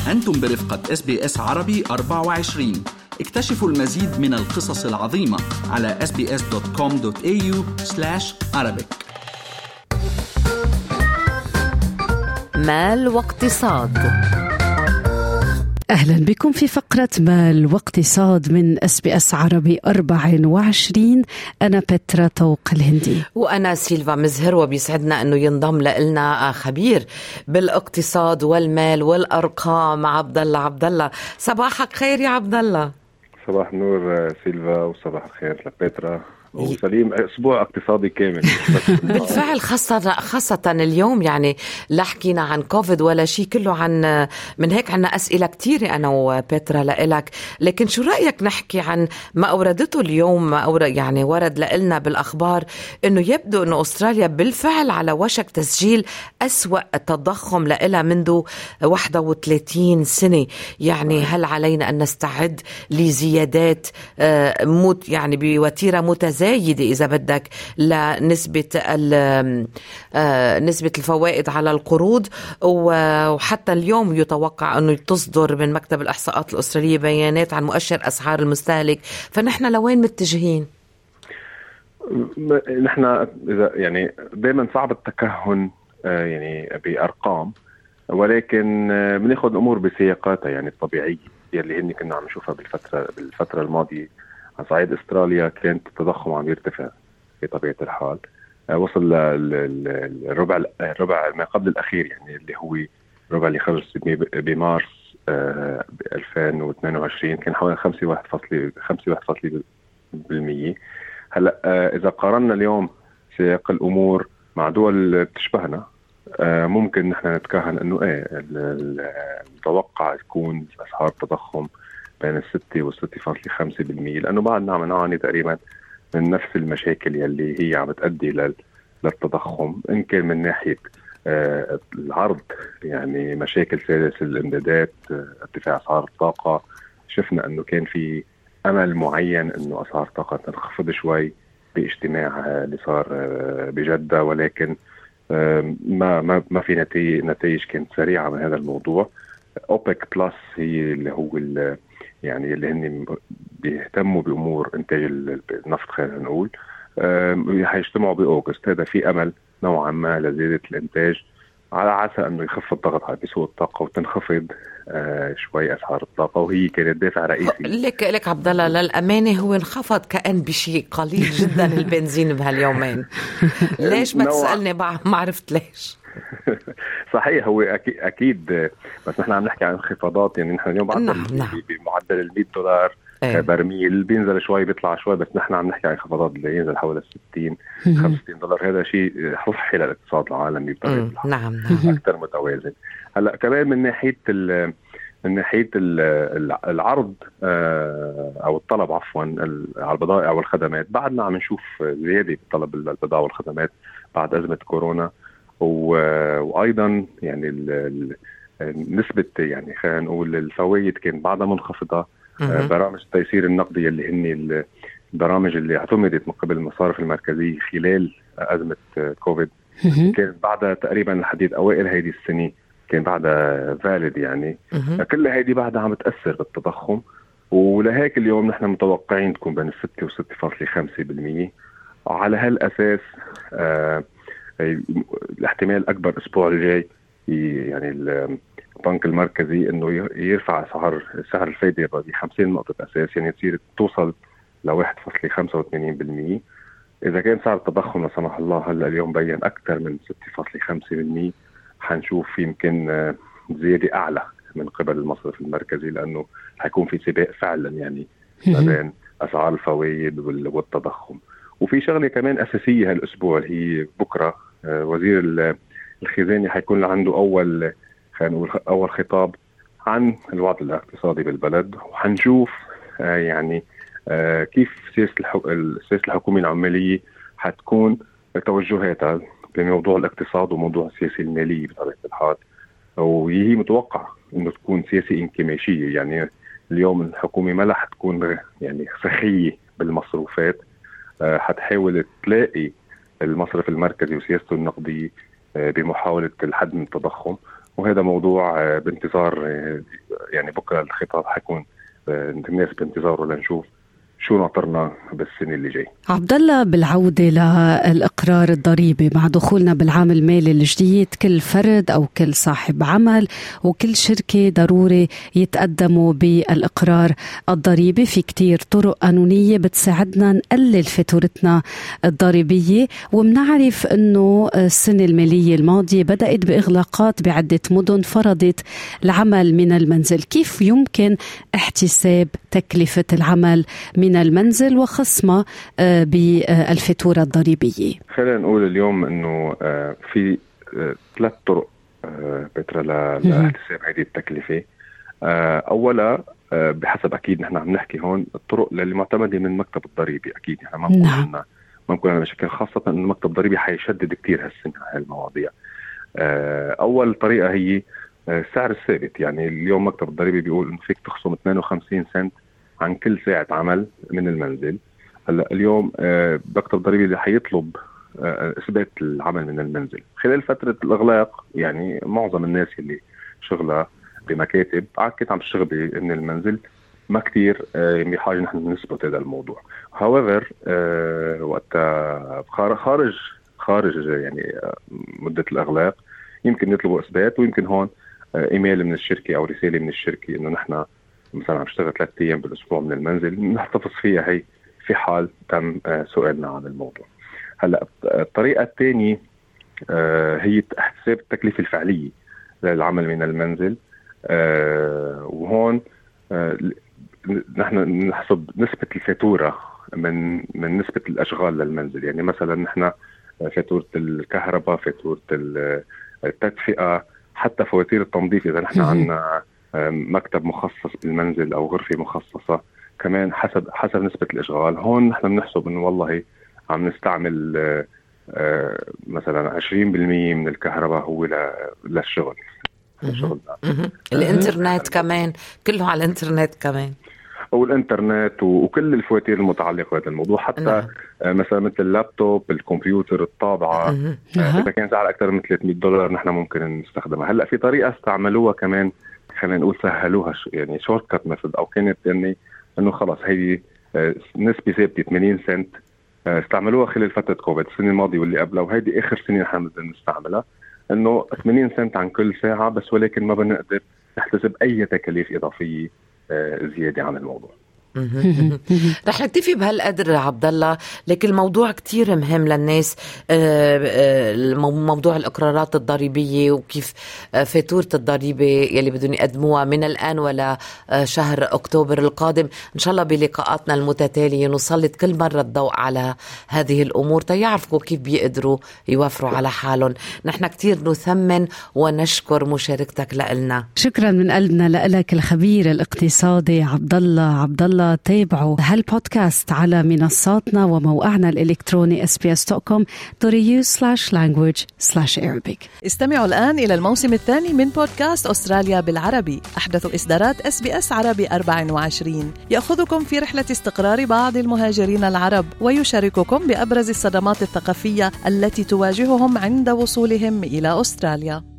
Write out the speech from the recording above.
أنتم برفقة SBS عربي 24. اكتشفوا المزيد من القصص العظيمة على sbs.com.au/arabic. مال واقتصاد. أهلا بكم في فقرة مال واقتصاد من SBS عربي 24. أنا بترا طوق الهندي وأنا سيلفا مزهر، وبيسعدنا أنه ينضم لنا خبير بالاقتصاد والمال والأرقام عبد الله. صباحك خير يا عبد الله. صباح النور سيلفا، وصباح الخير لبترا، وسليم أسبوع اقتصادي كامل. بالفعل، خاصة اليوم، يعني لا حكينا عن كوفيد ولا شيء، كله عن من هيك عنا أسئلة كتيرة أنا وبيترا لإلك. لكن شو رأيك نحكي عن ما أوردته اليوم، يعني ورد لإلنا بالأخبار أنه يبدو أنه أستراليا بالفعل على وشك تسجيل أسوأ تضخم لإلها منذ 31 سنة. يعني هل علينا أن نستعد لزيادات يعني بوتيرة متزايدة إذا بدك لنسبة نسبة الفوائد على القروض؟ وحتى اليوم يتوقع أنه تصدر من مكتب الإحصاءات الأسترالية بيانات عن مؤشر أسعار المستهلك. فنحن لوين متجهين؟ نحن إذا يعني دائما صعب التكهن يعني بأرقام، ولكن بناخذ الأمور بسياقاتها يعني الطبيعية اللي هن كنا عم نشوفها بالفترة الماضية. على صعيد استراليا كانت التضخم عم يرتفع بطبيعة الحال، وصل للربع ما قبل الأخير، يعني اللي هو الربع اللي خرج بمارس 2022 كان حوالي 5.1%. هلا إذا قارنا اليوم سياق الأمور مع دول بتشبهنا، ممكن نحن نتكهن إنه المتوقع يكون أسعار تضخم بين 6 و 6.5%، لأنه بعدنا عم نعاني تقريبا من نفس المشاكل يلي هي عم تؤدي للتضخم، إن كان من ناحية العرض، يعني مشاكل سلاسل الإمدادات، ارتفاع أسعار الطاقة. شفنا أنه كان في أمل معين أنه أسعار الطاقة تنخفض شوي باجتماع اللي صار بجدة، ولكن ما في نتائج كانت سريعة من هذا الموضوع. أوبك بلس هي اللي هو يعني اللي هن بيهتموا بأمور إنتاج النفط، خلينا نقول، هيجتمعوا بأوغست. هذا في أمل نوعا ما لزيادة الإنتاج، على عسى أنه يخفض الضغط على سوق الطاقة وتنخفض شوي أسعار الطاقة، وهي كانت دافع رئيسي. لك عبد الله، للأمانة هو انخفض كأن بشيء قليل جدا البنزين بهاليومين. ليش ما تسألني؟ ما عرفت ليش. صحيح، هو أكيد بس نحن عم نحكي عن انخفاضات. يعني نحن اليوم بمعدل $100 برميل، بينزل شوي بيطلع شوي، بس نحن عم نحكي عن انخفاضات اللي ينزل حوالي $60-$65. هذا شيء صحي للاقتصاد العالمي بطريقة الحال. نعم. أكثر متوازن. هلا كمان من ناحية العرض أو الطلب عفوا على البضائع والخدمات، بعدنا عم نشوف زيادة بطلب البضائع والخدمات بعد أزمة كورونا، وأيضا يعني نسبة، يعني خلينا نقول الفوائد كان بعدها منخفضة. برامج التيسير النقدي اللي هن البرامج اللي اعتمدت من قبل المصارف المركزية خلال أزمة كوفيد كان بعدها تقريبا لحديد أوائل هيدي السنة كان بعدها فاليد، يعني كل هيدي بعدها عم تأثر بالتضخم. ولهيك اليوم نحن متوقعين تكون بين 6 و 6.5%. وعلى هالأساس الاحتمال أكبر أسبوع الجاي يعني البنك المركزي إنه يرفع سعر الفائدة ب 50 نقطة أساس، يعني تصير توصل ل 1.85%. إذا كان سعر التضخم لا سمح الله هلا اليوم بين أكثر من 6.5%، حنشوف يمكن زيادة أعلى من قبل المصرف المركزي، لأنه حيكون في سباق فعلا يعني ما بين أسعار الفوائد والتضخم. وفي شغلة كمان أساسية هالأسبوع اللي هي بكرة وزير الخزانة حيكون عنده أول خطاب عن الوضع الاقتصادي بالبلد، وحنشوف يعني كيف سياسة الحكومة العمالية حتكون توجهاتها بموضوع الاقتصاد وموضوع السياسة المالية بطبيعة الحال. وهي متوقع إنه تكون سياسة انكماشية، يعني اليوم الحكومة ما رح تكون يعني سخية بالمصروفات، حتحاول تلاقي المصرف المركزي وسياسته النقدية بمحاولة الحد من التضخم. وهذا موضوع بانتظار. يعني بكرة الخطاب حيكون الناس بانتظاره لنشوف شو ناطرنا بالسنة اللي جاي. عبد الله، بالعودة للإقرار الضريبي مع دخولنا بالعام المالي الجديد، كل فرد أو كل صاحب عمل وكل شركة ضروري يتقدموا بالإقرار الضريبي. في كتير طرق قانونية بتساعدنا نقلل فاتورتنا الضريبية، ومنعرف أنه السنة المالية الماضية بدأت بإغلاقات بعدة مدن فرضت العمل من المنزل. كيف يمكن احتساب تكلفة العمل من المنزل وخصمها بالفاتورة الضريبية؟ خلينا نقول اليوم انه في 3 طرق بترى لاحتساب هذه التكلفة. اولا بحسب اكيد نحن عم نحكي هون الطرق اللي معتمدة من مكتب الضريبي. اكيد نحن ما نكون لنا مشاكل، خاصة ان المكتب الضريبي حيشدد كتير هالسنة هالمواضيع. اول طريقة هي السعر الثابت. يعني اليوم مكتب الضريبي بيقول انه فيك تخصم 52 سنت عن كل ساعة عمل من المنزل. هلا اليوم مكتب الضريبي اللي حيطلب إثبات العمل من المنزل خلال فترة الإغلاق. يعني معظم الناس اللي شغلها بمكاتب عكت عم تشتغل من المنزل، ما كتير بحاجة نحن نثبت هذا الموضوع. however وقت خارج يعني مدة الإغلاق يمكن يطلبوا إثبات، ويمكن هون إيميل من الشركة أو رسالة من الشركة إنه نحن مثلا عم نشتغل 3 أيام بالأسبوع من المنزل، نحتفظ فيها هي في حال تم سؤالنا عن الموضوع. هلا الطريقة الثانية هي احتساب التكلفة الفعلية للعمل من المنزل. وهون نحن نحسب نسبة الفاتورة من نسبة الأشغال للمنزل. يعني مثلا نحن فاتورة الكهرباء، فاتورة التدفئة، حتى فواتير التنظيف إذا نحن عنا مكتب مخصص بالمنزل أو غرفة مخصصة، كمان حسب نسبة الإشغال. هون نحن بنحسب إنه والله عم نستعمل مثلا 20% من الكهرباء هو للشغل. الإنترنت كمان كله على الإنترنت كمان، أو الإنترنت وكل الفواتير المتعلقة بهذا الموضوع. حتى مثلا مثل اللابتوب، الكمبيوتر، الطابعة، إذا كان سعر أكثر من $300 نحن ممكن نستخدمها. هلأ في طريقة استعملوها كمان، خلينا نقول سهلوها، يعني شورت كات ميثود، أو كانت يعني إنه خلاص هي نسبة ثابتة 80 سنت استعملوها خلال فترة كوفيد السنة الماضية واللي قبلها، وهيدي آخر سنة نحن بدنا نستعملها، إنه 80 سنت عن كل ساعة بس، ولكن ما بنقدر نحتسب أي تكاليف إضافية زيادة عن الموضوع. رح نكتفي بهالقدر عبد الله، لكن الموضوع كتير مهم للناس، موضوع الإقرارات الضريبية وكيف فاتورة الضريبة يلي بدهم يقدموها من الآن ولا شهر أكتوبر القادم. إن شاء الله بلقاءاتنا المتتالية نسلط كل مرة الضوء على هذه الأمور تيعرفوا كيف بيقدروا يوفروا على حالهم. نحن كتير نثمن ونشكر مشاركتك لنا. شكرا من قلبنا لك الخبير الاقتصادي عبد الله. تابعوا هالبودكاست على منصاتنا وموقعنا الإلكتروني sbs.com.au/language/Arabic. استمعوا الآن إلى الموسم الثاني من بودكاست أستراليا بالعربي، أحدث إصدارات SBS عربي 24، يأخذكم في رحلة استقرار بعض المهاجرين العرب ويشارككم بأبرز الصدمات الثقافية التي تواجههم عند وصولهم إلى أستراليا.